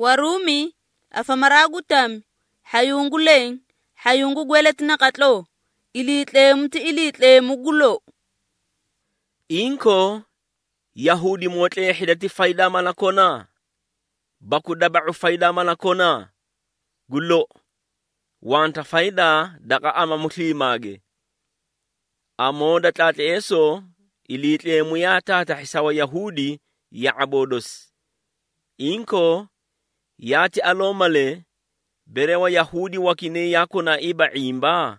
Warumi afamaragu tam hayungu leng hayungu gwelet nakatlo ilitlem ti ilitlem gulo. Inko Yahudi motle hidati faida malakona bakudaba'u faida malakona gulo wanta faida daga ama muslimage amoda tate eso ilitlemu ya tata hisawa Yahudi ya abodos. Inko yati alomale berewa Yahudi wakine yako na iba imba.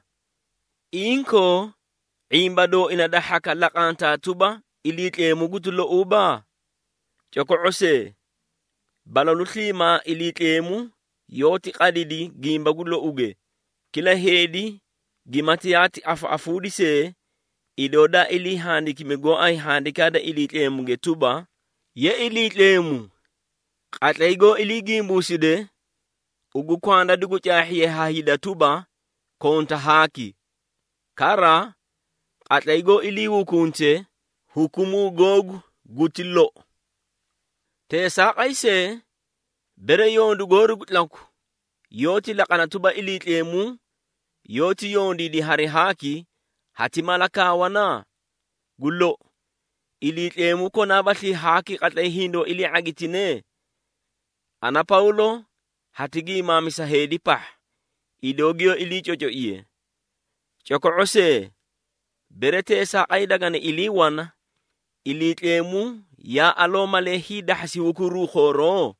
Inko imba do inadahaka lakanta tuba ilitlemu gutulo uba. Choko ose balalutlima ilitlemu yoti kadidi gimba gulo uge. Kila hedi gimati yati afudise idoda ili handi kimego ay handi kada ilitlemu getuba. Ye ilitlemu Qatlaigo iligimbushide ugu kwanda dugu chahiye hahida tuba konta haki. Kara qatlaigo iliwu kunche hukumu gogu gutilo. Tesa qaise bere yondu goru gutlanku. Yoti lakana tuba ilitlemu yoti yondi di hari haki hatimalaka wana gulo. Ilitlemu kona bathi haki qatlai hindo ili agitine. Ana Paulo hatigi imami sahedi pah idogio ili chocho iye. Choko ose berete sa qaidagane ili wana ilitlemu ya alomale hida hasiwukuru khoro.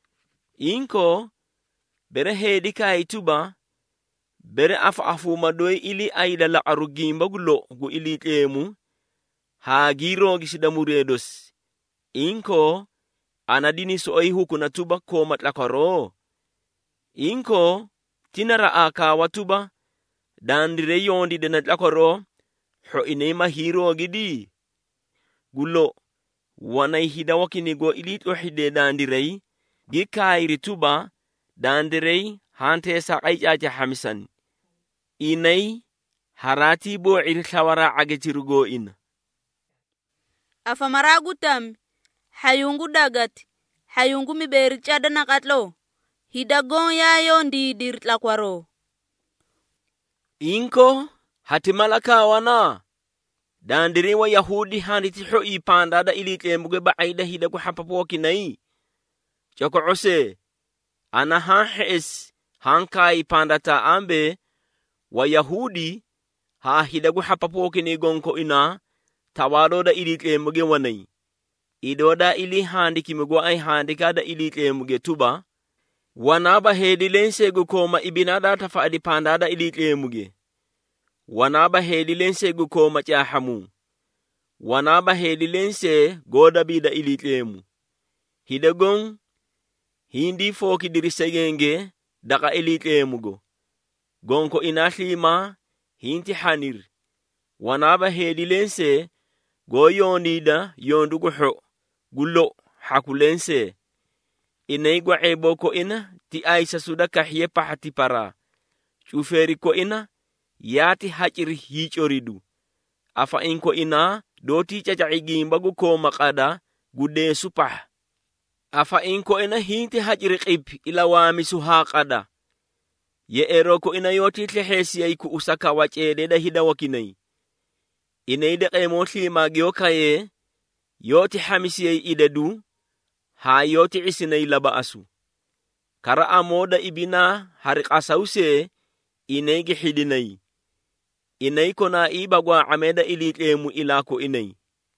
Inko bere hedi kaituba bere afu madoi ili aida la arugimba gulo gu ilitlemu ha giro gisidamuredos. Inko anadini so'i hukuna tuba ko matlakaro. Inko tinara aka watuba dandire yondi de natlakaro ho inema hiro gidi. Gulo wanai hida wakinigo ilitlo hide dandirei gikairi tuba dandirei hante sa qaijaja hamisan. Inai harati bo irthawara agetirugo ina. Afamaragu tam hayungu dagat hayungu miberi chada nakatlo hidagon ya yondi dirtlakwaro. Inko hatimalaka wana dandiri wa Yahudi handiti ho ipanda da ilitlemuge ba'ida hidagu hapapoki nai. Choko ose ana hanhes hanka ipanda ta ambe wa Yahudi ha hidagu hapapoki ni gonko ina tawado da ilitlemuge wanai. Idoda ili handi kimego ay handi kada ilitlemu tuba wanaba hedilense gukoma ibinada tafaadi pandada ilitlemu wanaba hedilense gukoma chahamu wanaba hedilense goda bida ilitlemu hidagon hindi foki dirisegenge daga ilitlemu gonko inahlima hinti hanir wanaba hedilense goyondida yondugo ho gulo hakulense inaigwa eboko ina ti aisa suda kahye pahati para chuferi ko ina yati hachiri hichoridu afa inko ina doti chachagimba guko makada gude supah afa inko ina hinti hachiri qib ila wami suhaqada ye eroko ina yoti tlehesi aiku usaka wachede da hida wakinai inaide qemothi magyo kaye yoti hamisi idadu ha yoti isinai labaasu kara amoda ibina hariqasause inaygi hidinai inay kona ibagwa ameda ilitlemu ilako inay.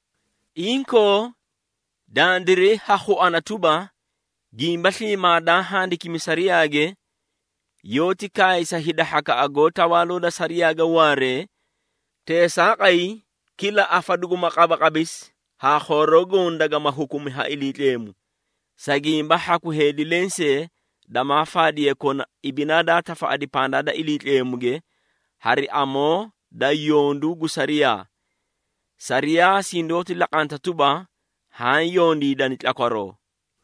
Inko dandire hahu anatuba gimbashi mada handi kimisariage yoti kaisa hidahaka agota walo da sariaga ware te saqai kila afadugu maqabaqabis ha khorogon daga mahukumi ha ilitlemu sagimba haku hedilense dama fadi ekona ibinada tafaadi pandada ilitlemuge hari amo da yondu gusaria saria sindoti laqanta tuba han yondi danit lakwaro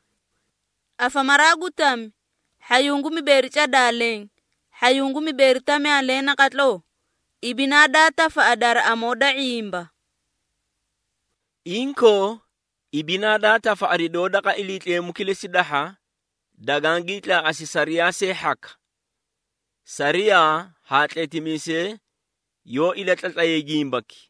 afamaragu tam hayungu mibericha daleng hayungu miberita me alena katlo ibinada tafaadar amoda imba. Inko ibinada tafaadi doda ka ilitlemu kilesidaha dagangitla asi sariya se haka. Sariya hatletimise yo ilatlatlaye gimbaki.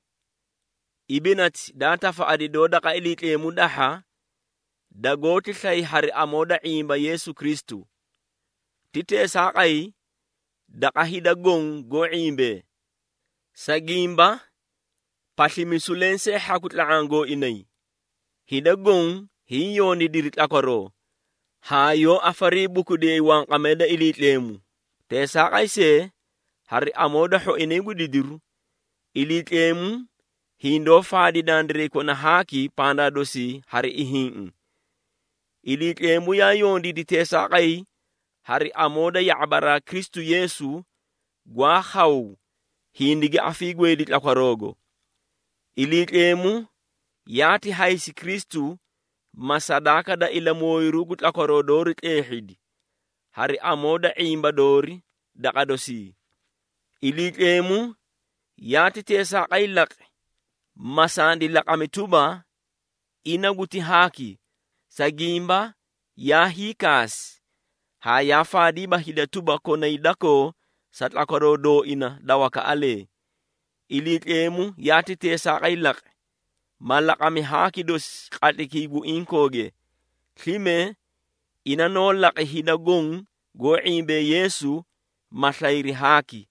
Ibinat data fa'adi doda ka ilitlemu daha dagoti tlay hari amoda imba Yesu Kristu. Tite sakay dakahidagong go imbe. Sa gimba palimisulense hakutlaango inay. Hidagong hiyo ni diritlakoro. Hayo afari bukude wang kameda ilitlemu. Te sakay se hari amoda ho inegu didiru. Ilitlemu hindo fadi dandre ko na haki panda dosi hari ihin. Ilitlemu ya yondi di te sakay hari amoda yabara Kristu Yesu gwa haw hindige afigwe litlakwarogo. Ilitlemu yati haisi Kristu masadaka da ila moiru gutlakoro dori ehidi. Hari amoda imba dori da kadosi. Ilitlemu yati te sakay lak masandi lakamituba inaguti haki sagimba ya hikas haya fadi bahida tuba kona idako satlakoro do ina dawaka ale. Ilitlemu yati te sakay lak malakami haki dos katikigu inkoge. Klime inano laki hidagong go imbe Yesu maslairi haki.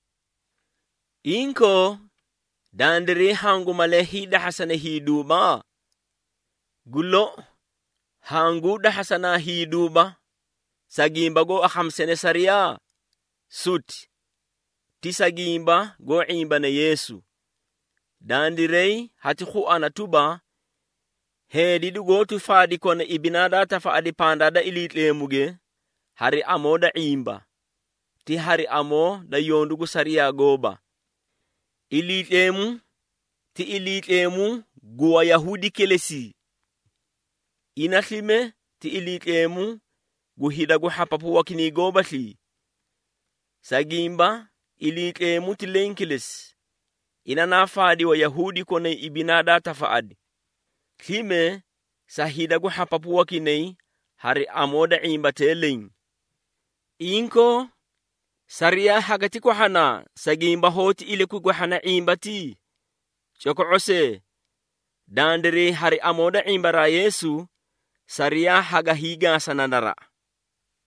Inko dandere hangu male hida hasana hiduba. Gulo hangu da hasana hiduba. Sagimba go ahamsene sariya. Suti. Ti sagimba go imba na Yesu. Dandirei hati khuana tuba. Hedi du go tu fadi kona ibinada ta faadi pandada ilitlemuge. Hari amo da imba. Ti hari amo da yondugu sariya goba. Ilitlemu ti ilitlemu guwa Yahudi kelesi. Inaklime ti ilitlemu guhida gu hapapu wakini gobali. Sagimba ilitlemu ti lenkiles. Inanafadi wa Yahudi kone ibinada tafaadi. Klime sahida gu hapapu wakini hari amoda imba teleng. Inko sariya hagati kwa hana sagimba hoti ile kwa hana imbati. Choko ose dandere hari amoda imbara Yesu sariya haga higa sananara.